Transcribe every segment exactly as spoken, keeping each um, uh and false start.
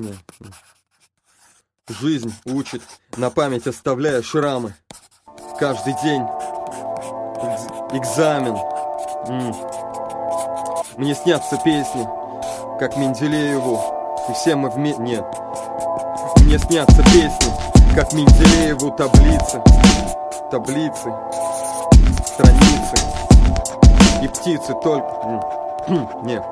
Не. Жизнь учит, на память оставляя шрамы. Каждый день экзамен. М. Мне снятся песни, как Менделееву, и все мы вместе... Нет. Мне снятся песни, как Менделееву, таблицы, таблицы, страницы и птицы только... Нет.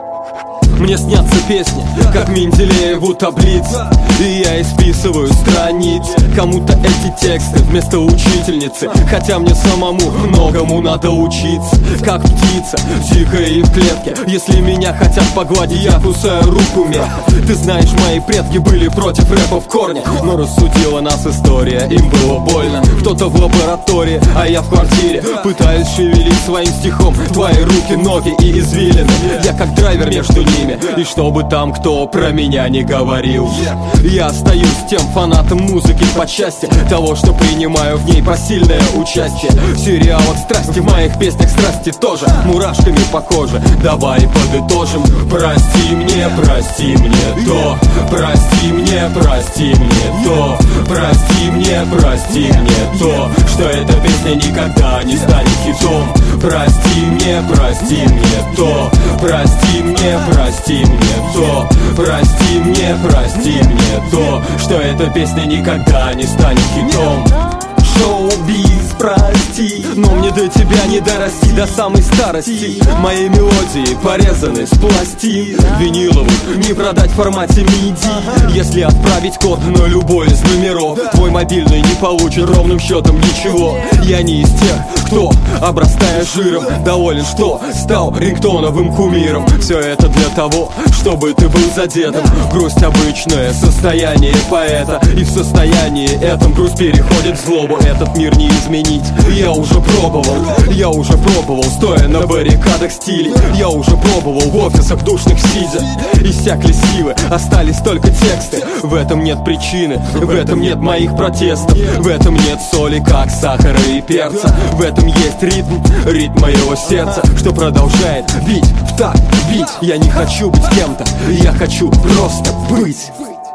Мне снятся песни, как Менделееву таблицы, и я исписываю страницы. Кому-то эти тексты вместо учительницы, хотя мне самому многому надо учиться. Как птица, дикая и в клетке. Если меня хотят погладить, я кусаю руку меха. Ты знаешь, мои предки были против рэпа в корне, но рассудила нас история, им было больно. Кто-то в лаборатории, а я в квартире, пытаюсь шевелить своим стихом твои руки, ноги и извилины. Я как драйвер между ними, и чтобы там кто про меня не говорил, я остаюсь тем фанатом музыки по части того, что принимаю в ней посильное участие. В сериалах страсти, в моих песнях страсти тоже мурашками по коже. Давай подытожим. Прости мне, прости мне то, прости мне, прости мне то, прости мне, прости мне то, что эта песня никогда не станет хитом. Прости мне, прости мне то, прости мне, прости мне то, прости мне, прости мне то, что эта песня никогда не станет хитом. Шоу-биз, прости, но мне до тебя не дорасти до самой старости. Мои мелодии порезаны с пластин виниловых, не продать в формате миди. Если отправить код на любой из номеров, твой мобильный не получит ровным счетом ничего. Я не из тех, кто, обрастая жиром, доволен, что стал рингтоновым кумиром. Все это для того, чтобы ты был задетым. Грусть — обычное состояние поэта, и в состоянии этом грусть переходит в злобу. Этот мир не изменить, я уже пробовал, я уже пробовал, стоя на баррикадах стилей. Я уже пробовал в офисах душных сидя. Иссякли силы, остались только тексты. В этом нет причины, в этом нет моих протестов, в этом нет соли, как сахара и перца. В этом есть ритм, ритм моего сердца, что продолжает бить в такт, бить. Я не хочу быть кем-то, я хочу просто быть.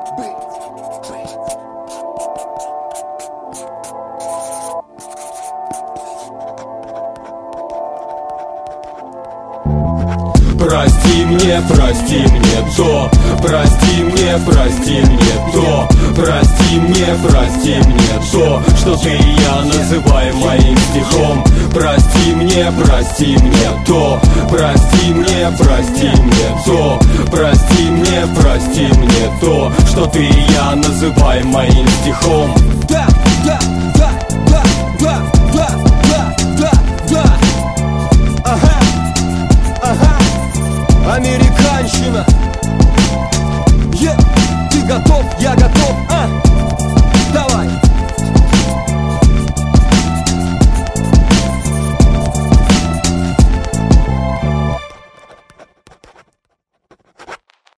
Прости мне, прости мне то, прости мне, прости мне то, прости мне, прости мне то, что ты и я называем моим стихом. Прости мне, прости мне то, прости мне, прости мне то, прости мне, прости мне то, что ты и я называем моим стихом. Да, да, да, да, да, да, да, да, да. Ага, ага. Американщина. Yeah, ты готов, я готов, а?